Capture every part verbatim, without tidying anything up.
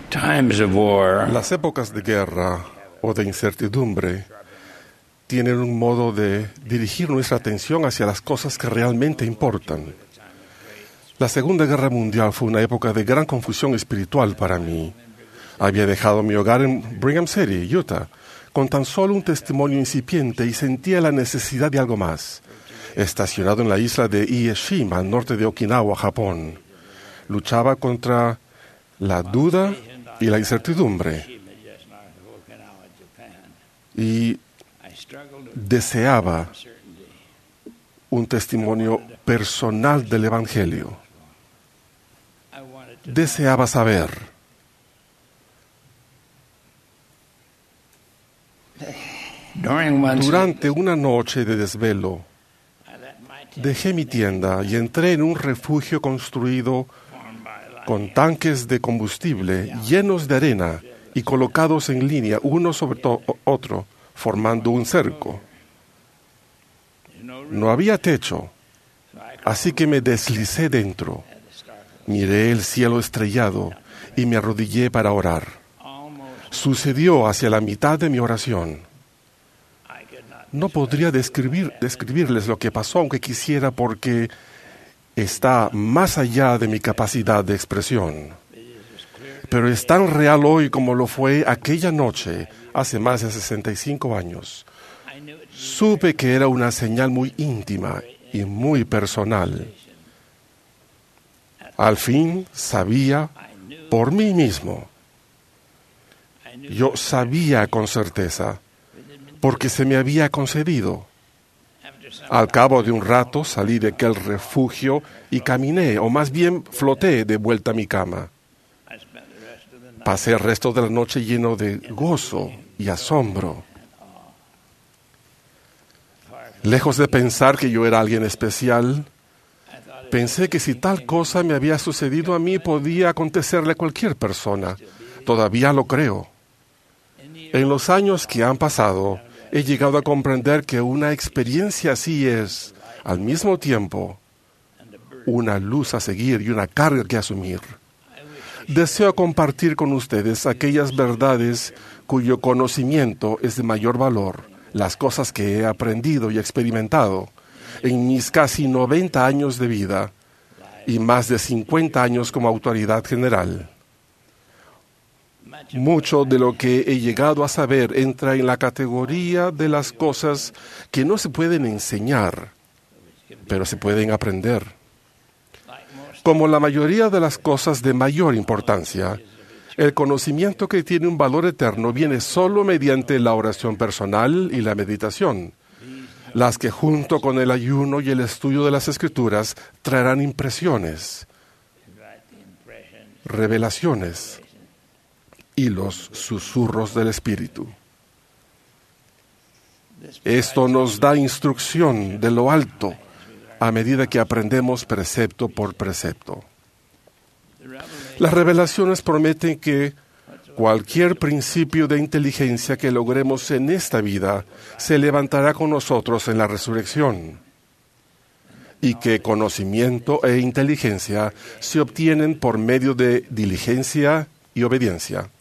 Times of war Las épocas de guerra o de incertidumbre tienen un modo de dirigir nuestra atención hacia las cosas que realmente importan. La Segunda Guerra Mundial fue una época de gran confusión espiritual para mí. Había dejado mi hogar en Brigham City, Utah, con tan solo un testimonio incipiente y sentía la necesidad de algo más. Estacionado en la isla de Ie Shima, al norte de Okinawa, Japón, luchaba contra la duda y la incertidumbre y deseaba un testimonio personal del Evangelio. Deseaba saber. Durante una noche de desvelo, dejé mi tienda y entré en un refugio construido con tanques de combustible llenos de arena y colocados en línea uno sobre otro, formando un cerco. No había techo, así que me deslicé dentro. Miré el cielo estrellado y me arrodillé para orar. Sucedió hacia la mitad de mi oración. No podría describir, describirles lo que pasó, aunque quisiera, porque está más allá de mi capacidad de expresión. Pero es tan real hoy como lo fue aquella noche, hace más de sesenta y cinco años. Supe que era una señal muy íntima y muy personal. Al fin sabía por mí mismo. Yo sabía con certeza, porque se me había concedido. Al cabo de un rato salí de aquel refugio y caminé, o más bien floté de vuelta a mi cama. Pasé el resto de la noche lleno de gozo y asombro. Lejos de pensar que yo era alguien especial, pensé que si tal cosa me había sucedido a mí, podía acontecerle a cualquier persona. Todavía lo creo. En los años que han pasado, he llegado a comprender que una experiencia así es, al mismo tiempo, una luz a seguir y una carga que asumir. Deseo compartir con ustedes aquellas verdades cuyo conocimiento es de mayor valor, las cosas que he aprendido y experimentado en mis casi noventa años de vida y más de cincuenta años como autoridad general. Mucho de lo que he llegado a saber entra en la categoría de las cosas que no se pueden enseñar, pero se pueden aprender. Como la mayoría de las cosas de mayor importancia, el conocimiento que tiene un valor eterno viene solo mediante la oración personal y la meditación, las que junto con el ayuno y el estudio de las Escrituras traerán impresiones, revelaciones y los susurros del Espíritu. Esto nos da instrucción de lo alto a medida que aprendemos precepto por precepto. Las revelaciones prometen que cualquier principio de inteligencia que logremos en esta vida se levantará con nosotros en la resurrección, y que conocimiento e inteligencia se obtienen por medio de diligencia y obediencia.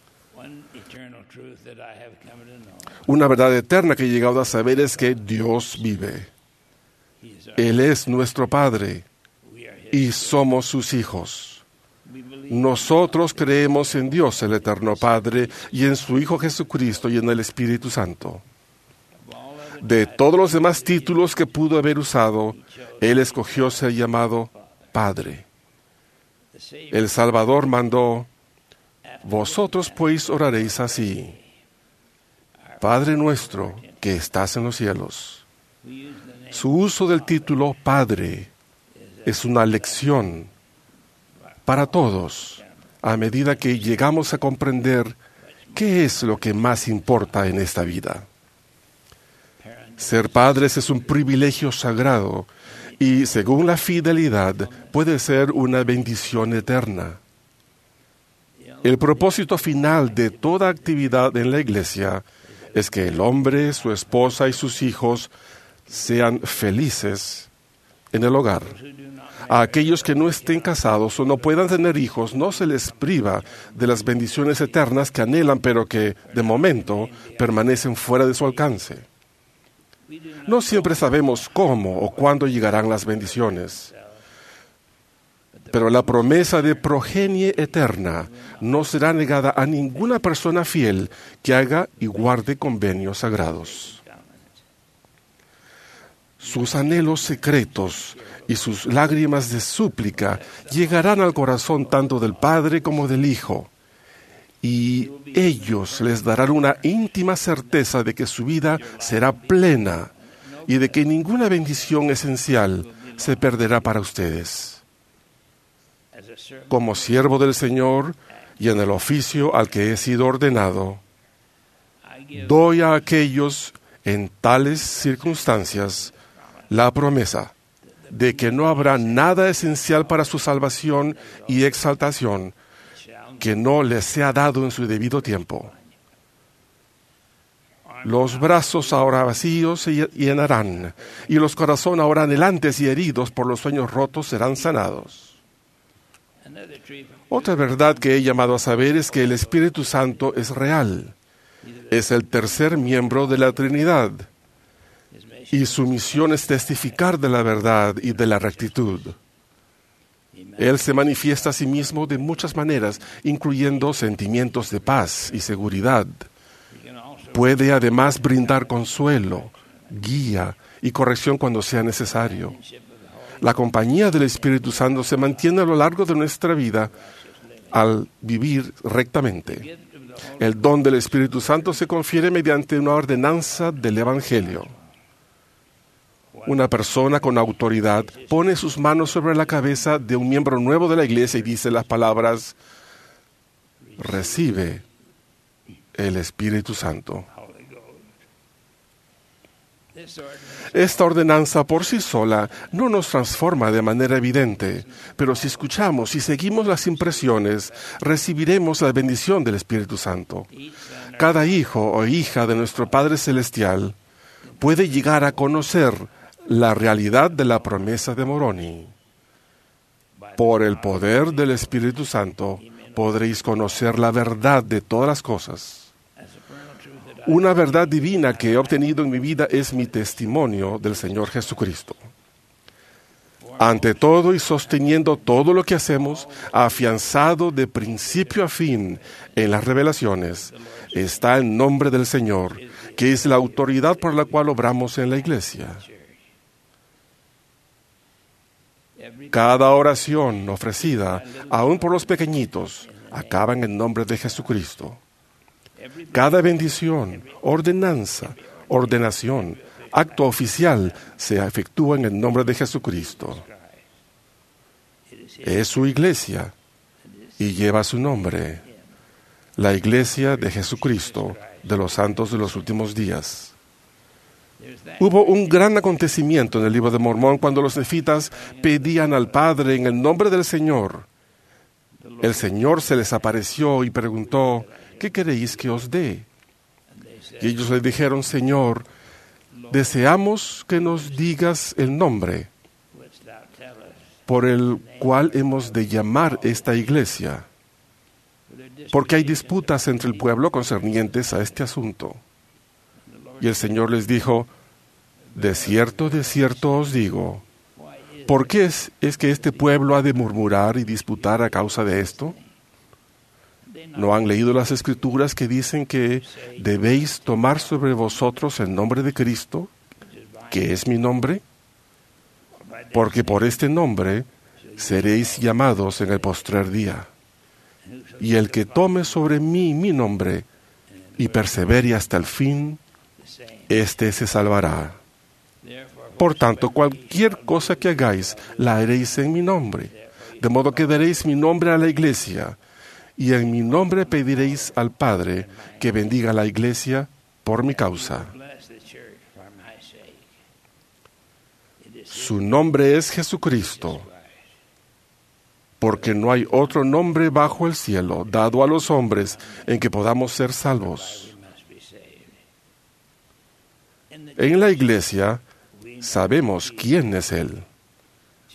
Una verdad eterna que he llegado a saber es que Dios vive. Él es nuestro Padre y somos sus hijos. Nosotros creemos en Dios, el eterno Padre, y en su Hijo Jesucristo y en el Espíritu Santo. De todos los demás títulos que pudo haber usado, Él escogió ser llamado Padre. El Salvador mandó: vosotros pues oraréis así: Padre nuestro que estás en los cielos. Su uso del título Padre es una lección para todos a medida que llegamos a comprender qué es lo que más importa en esta vida. Ser padres es un privilegio sagrado y, según la fidelidad, puede ser una bendición eterna. El propósito final de toda actividad en la iglesia es que el hombre, su esposa y sus hijos sean felices en el hogar. A aquellos que no estén casados o no puedan tener hijos, no se les priva de las bendiciones eternas que anhelan, pero que, de momento, permanecen fuera de su alcance. No siempre sabemos cómo o cuándo llegarán las bendiciones, pero la promesa de progenie eterna no será negada a ninguna persona fiel que haga y guarde convenios sagrados. Sus anhelos secretos y sus lágrimas de súplica llegarán al corazón tanto del Padre como del Hijo, y ellos les darán una íntima certeza de que su vida será plena y de que ninguna bendición esencial se perderá para ustedes. Como siervo del Señor y en el oficio al que he sido ordenado, doy a aquellos en tales circunstancias la promesa de que no habrá nada esencial para su salvación y exaltación que no les sea dado en su debido tiempo. Los brazos ahora vacíos se llenarán, y los corazones ahora anhelantes y heridos por los sueños rotos serán sanados. Otra verdad que he llamado a saber es que el Espíritu Santo es real. Es el tercer miembro de la Trinidad, y su misión es testificar de la verdad y de la rectitud. Él se manifiesta a sí mismo de muchas maneras, incluyendo sentimientos de paz y seguridad. Puede además brindar consuelo, guía y corrección cuando sea necesario. La compañía del Espíritu Santo se mantiene a lo largo de nuestra vida al vivir rectamente. El don del Espíritu Santo se confiere mediante una ordenanza del Evangelio. Una persona con autoridad pone sus manos sobre la cabeza de un miembro nuevo de la iglesia y dice las palabras: recibe el Espíritu Santo. Esta ordenanza por sí sola no nos transforma de manera evidente, pero si escuchamos y seguimos las impresiones, recibiremos la bendición del Espíritu Santo. Cada hijo o hija de nuestro Padre Celestial puede llegar a conocer la realidad de la promesa de Moroni. Por el poder del Espíritu Santo podréis conocer la verdad de todas las cosas. Una verdad divina que he obtenido en mi vida es mi testimonio del Señor Jesucristo. Ante todo y sosteniendo todo lo que hacemos, afianzado de principio a fin en las revelaciones, está el nombre del Señor, que es la autoridad por la cual obramos en la iglesia. Cada oración ofrecida, aun por los pequeñitos, acaba en el nombre de Jesucristo. Cada bendición, ordenanza, ordenación, acto oficial se efectúa en el nombre de Jesucristo. Es su iglesia y lleva su nombre, la iglesia de Jesucristo de los santos de los últimos días. Hubo un gran acontecimiento en el libro de Mormón cuando los nefitas pedían al Padre en el nombre del Señor. El Señor se les apareció y preguntó: ¿qué queréis que os dé? Y ellos le dijeron: Señor, deseamos que nos digas el nombre por el cual hemos de llamar esta iglesia, porque hay disputas entre el pueblo concernientes a este asunto. Y el Señor les dijo: de cierto, de cierto os digo, ¿por qué es, es que este pueblo ha de murmurar y disputar a causa de esto? ¿No han leído las Escrituras que dicen que debéis tomar sobre vosotros el nombre de Cristo, que es mi nombre? Porque por este nombre seréis llamados en el postrer día. Y el que tome sobre mí mi nombre y persevere hasta el fin, éste se salvará. Por tanto, cualquier cosa que hagáis, la haréis en mi nombre. De modo que daréis mi nombre a la iglesia, y en mi nombre pediréis al Padre que bendiga a la iglesia por mi causa. Su nombre es Jesucristo, porque no hay otro nombre bajo el cielo dado a los hombres en que podamos ser salvos. En la iglesia sabemos quién es Él.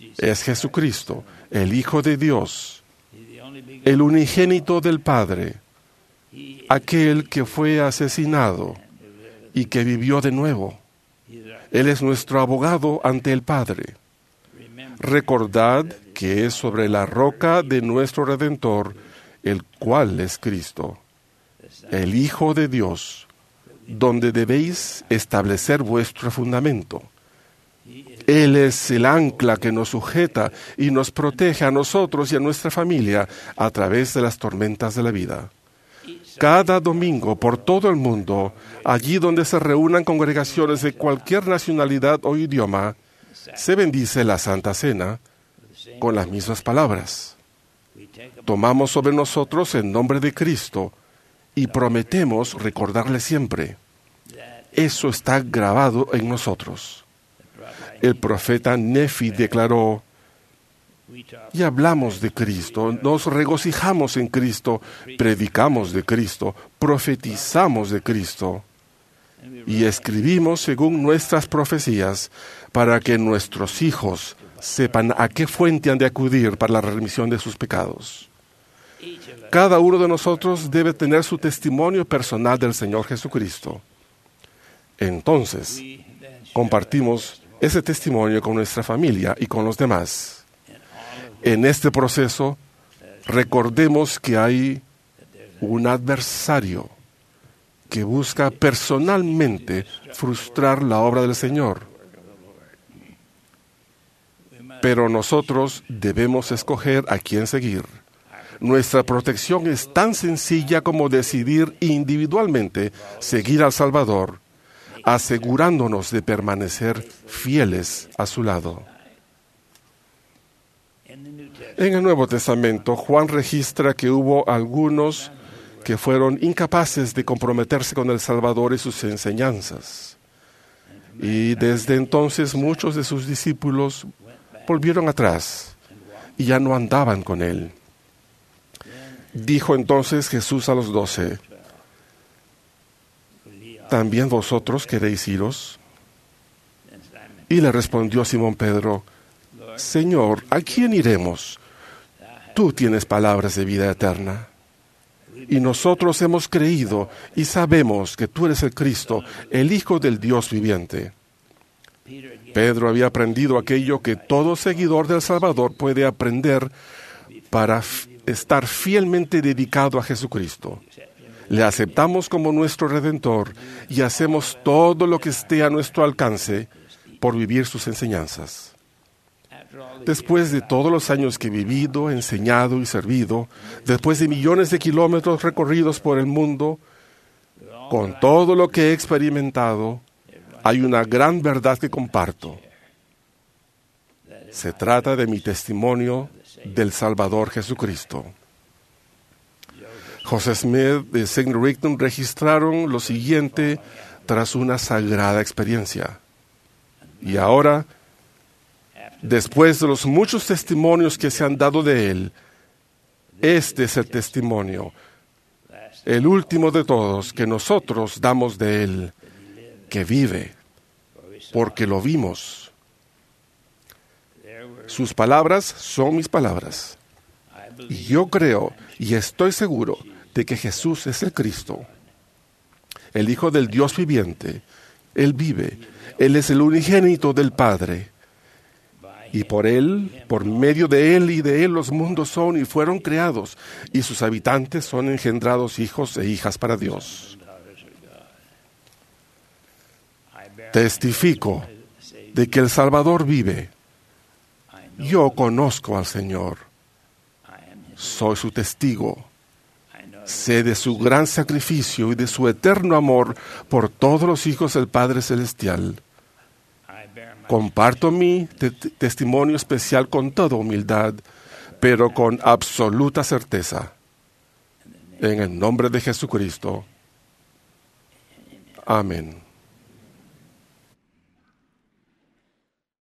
es Jesucristo, el Hijo de Dios, el unigénito del Padre, aquel que fue asesinado y que vivió de nuevo. Él es nuestro abogado ante el Padre. Recordad que es sobre la roca de nuestro Redentor, el cual es Cristo, el Hijo de Dios, donde debéis establecer vuestro fundamento. Él es el ancla que nos sujeta y nos protege a nosotros y a nuestra familia a través de las tormentas de la vida. Cada domingo por todo el mundo, allí donde se reúnan congregaciones de cualquier nacionalidad o idioma, se bendice la Santa Cena con las mismas palabras. Tomamos sobre nosotros el nombre de Cristo y prometemos recordarle siempre. Eso está grabado en nosotros. El profeta Nefi declaró: y hablamos de Cristo, nos regocijamos en Cristo, predicamos de Cristo, profetizamos de Cristo y escribimos según nuestras profecías para que nuestros hijos sepan a qué fuente han de acudir para la remisión de sus pecados. Cada uno de nosotros debe tener su testimonio personal del Señor Jesucristo. Entonces, compartimos ese testimonio con nuestra familia y con los demás. En este proceso, recordemos que hay un adversario que busca personalmente frustrar la obra del Señor. Pero nosotros debemos escoger a quién seguir. Nuestra protección es tan sencilla como decidir individualmente seguir al Salvador, asegurándonos de permanecer fieles a su lado. En el Nuevo Testamento, Juan registra que hubo algunos que fueron incapaces de comprometerse con el Salvador y sus enseñanzas. Y desde entonces muchos de sus discípulos volvieron atrás y ya no andaban con él. Dijo entonces Jesús a los doce: ¿también vosotros queréis iros? Y le respondió Simón Pedro: Señor, ¿a quién iremos? Tú tienes palabras de vida eterna. Y nosotros hemos creído y sabemos que tú eres el Cristo, el Hijo del Dios viviente. Pedro había aprendido aquello que todo seguidor del Salvador puede aprender para f- estar fielmente dedicado a Jesucristo. Le aceptamos como nuestro Redentor y hacemos todo lo que esté a nuestro alcance por vivir sus enseñanzas. Después de todos los años que he vivido, enseñado y servido, después de millones de kilómetros recorridos por el mundo, con todo lo que he experimentado, hay una gran verdad que comparto. Se trata de mi testimonio del Salvador Jesucristo. José Smith de Saint Rigdon registraron lo siguiente tras una sagrada experiencia. Y ahora, después de los muchos testimonios que se han dado de él, este es el testimonio, el último de todos que nosotros damos de él, que vive, porque lo vimos. Sus palabras son mis palabras. Y yo creo y estoy seguro de que Jesús es el Cristo, el Hijo del Dios viviente. Él vive. Él es el unigénito del Padre. Y por Él, por medio de Él y de Él los mundos son y fueron creados, y sus habitantes son engendrados hijos e hijas para Dios. Testifico de que el Salvador vive. Yo conozco al Señor. Soy su testigo. Sé de su gran sacrificio y de su eterno amor por todos los hijos del Padre Celestial. Comparto mi te- testimonio especial con toda humildad, pero con absoluta certeza. En el nombre de Jesucristo. Amén.